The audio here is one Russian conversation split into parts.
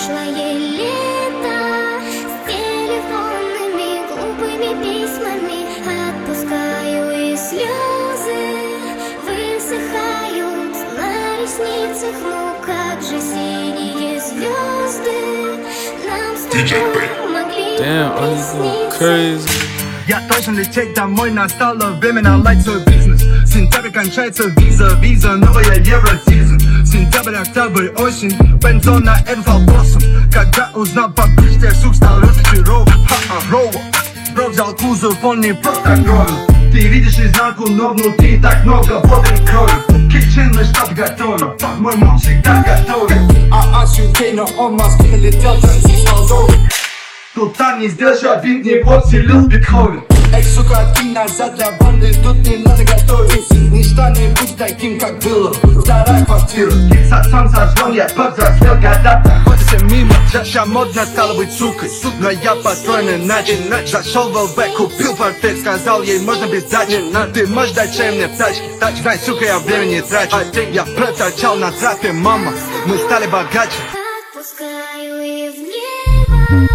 прошлое лето с телефонными глупыми письмами. Отпускаю, и слезы высыхают на ресницах. Ну как же синие звезды нам с тобой могли присниться. Я должен лететь домой, настало время наладить свой бизнес. Сентябрь кончается, виза, новая евросизон. Сентябрь, октябрь, осень, бензон на этот вопросом. Когда узнал по почте, сук стал разочарован. Бро взял кузов, он не просто гровен. Ты видишь изнанку, но внутри так много воды и крови. Китchen, штаб готовен, мой муж всегда готовен. От UK, но он в Москве летел транзит Молдовы. Султан не сделал шабит, не подселил Бетховен. Эй, сука, откинь назад для банды, тут не надо готовить. Ничто не будет таким, как было. Вторая квартира. С отцом созвон, я повзрослел, года проходятся мимо. Сейчас модно стало быть сукой, но я построен иначе. Зашел в ЛБ, купил портфель, сказал ей можно без дачи. Ты можешь дать чай мне в тачке? Знай, сука, я времени трачу. Я проторчал на трапе, мама, мы стали богаче. Отпускаю и в небо.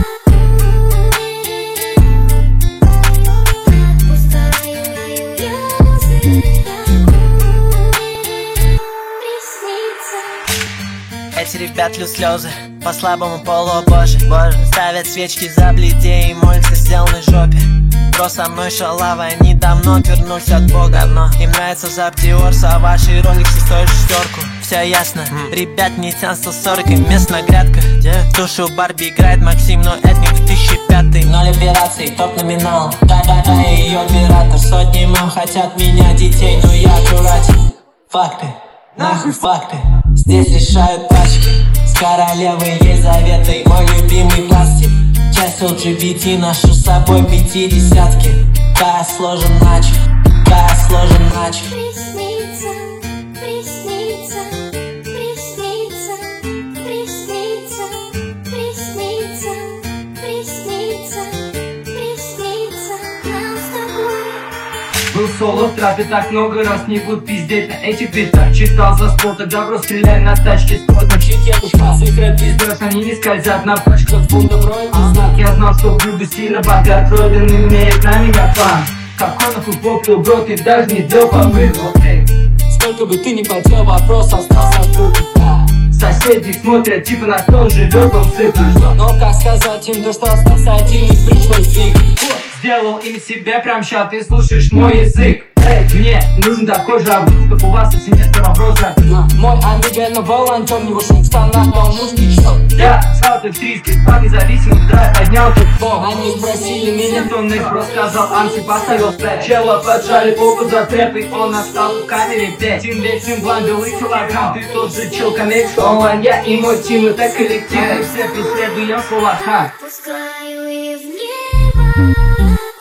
Эти ребят льют слезы по слабому полу, боже, ставят свечки за бледей и молятся сделанной жопе. Бро со мной шалава, они давно вернулись от Бога, но им нравится Zap Dior, а ваши роликсы стоят шестерку. Все ясно, ребят не тянут 140 и местная грядка. В душу Барби играет Максим, но это не 2005. Ноль операций, топ номинал, да, ее оператор. Сотни мам хотят меня детей, но я аккуратен. Факты, нахуй факты. Здесь решают тачки с королевой Елизаветой. Мой любимый пластик, часть LGBT, ношу с собой пятидесятки. Да, сложен начал, да, сложен начал. Приснится, приснится, приснится, приснится, приснится, приснится, приснится нам с тобой. Был соло в трапе, так много раз не буду пиздеть на этих битах. Читал за спорт, тогда бро стреляй на тачке. Скот мочить, я душа, их рэп пиздешь, они не скользят на пачках. Будто броем знак, я знал, что буду сильно богат. Родин имеет на меня фан. Какой нахуй попил, бро, ты даже не сделал попытку. Сколько бы ты ни потел, вопрос остался открытым. Соседи смотрят, типа на стол живет, он сыплет. Но как сказать им то, что остался один и пришлось двигать. Сделал им себя прям ща, ты слушаешь мой язык. Эй, мне нужен такой же обуз, как у вас, если нет вопроса. Мой Амиго, но волонтер, не вышел в стандарт, но мужский что? Я стал австрийский, по независимым драйв поднял тут фон. Они спросили меня, Тонный бро сказал, Анси поставил стреп. Чела поджали попу за трэп, и он остался в камере 5. Тим вечным блан, белый килограмм, ты тот же чел, коммерческий онлайн. Я и мой тим, это коллектив, мы все преследуем слова. Отпускаю и в небо.